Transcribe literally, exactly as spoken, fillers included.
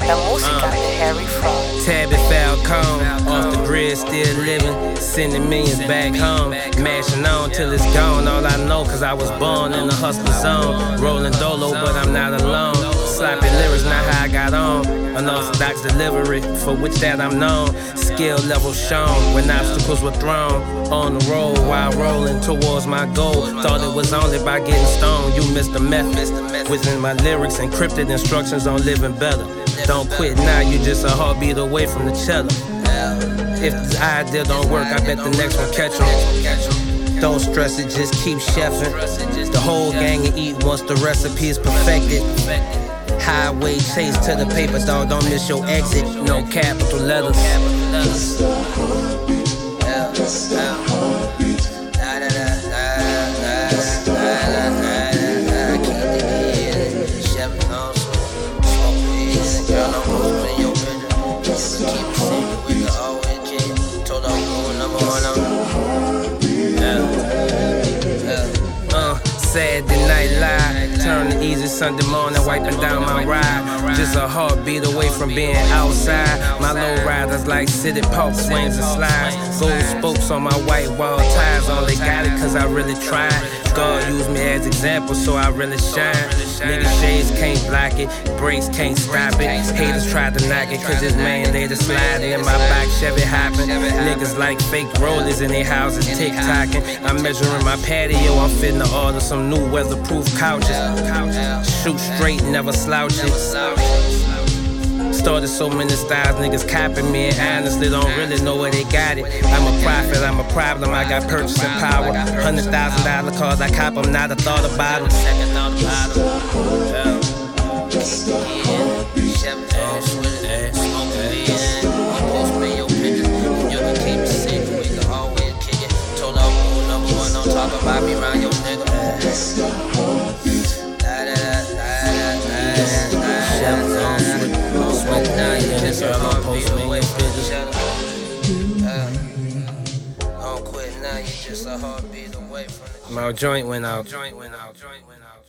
La música de Harry Fraud. Tabby Falcone, off the grid, still living, sending millions back home, mashing on till it's gone. All I know, cause I was born in the hustler zone, rolling dolo, but I'm not alone. Sloppy lyrics, not how I got on. Unorthodox delivery, for which that I'm known. Skill level shown when obstacles were thrown. On the road while rolling towards my goal. Thought it was only by getting stoned. You missed the method. Within my lyrics, encrypted instructions on living better. Don't quit now, you just a heartbeat away from the cheddar. If this idea don't work, I bet the next one catch 'em. Don't stress it, just keep chefing. The whole gang and eat once the recipe is perfected. Highway chase to the paper, dog, don't miss your exit. No capital letters. That's the heartbeat. That's the heartbeat. That's the Saturday Night Live, turn the easy Sunday morning, wiping down my ride. Just a heartbeat away from being outside. My low riders like city park swings and slides. Gold spokes on my white wall tires, only got it cause I really tried. God used me as example, so I really shine. Nigga shades can't block it, brakes can't stop it. Haters try to knock it cause this man later sliding in my back, Chevy hopping. Niggas like fake rollers in their houses, tick-tocking. I'm measuring my patio, I'm fitting to order some new weatherproof couches. Shoot straight, never slouch it. Started so many styles, niggas copying me, and honestly don't really know where they got it. I'm a prophet, I'm a problem, I got purchasing power. Hundred thousand dollar cars, I cop them, not a thought about them. Second thought about them. That's the heartbeat. Talk about me around your nigga. That's the heartbeat. Smoke now, you just heard my post away, bitches. Don't quit now, you just a heartbeat away from the. My joint went out. Joint went out. Joint went out.